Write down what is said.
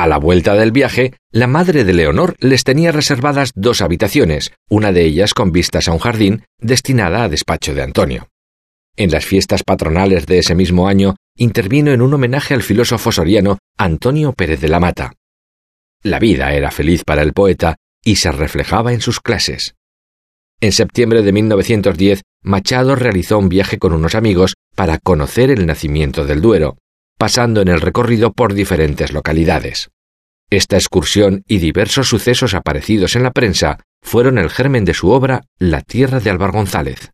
A la vuelta del viaje, la madre de Leonor les tenía reservadas 2 habitaciones, una de ellas con vistas a un jardín, destinada a despacho de Antonio. En las fiestas patronales de ese mismo año, intervino en un homenaje al filósofo soriano Antonio Pérez de la Mata. La vida era feliz para el poeta y se reflejaba en sus clases. En septiembre de 1910, Machado realizó un viaje con unos amigos para conocer el nacimiento del Duero, pasando en el recorrido por diferentes localidades. Esta excursión y diversos sucesos aparecidos en la prensa fueron el germen de su obra La tierra de Álvar González.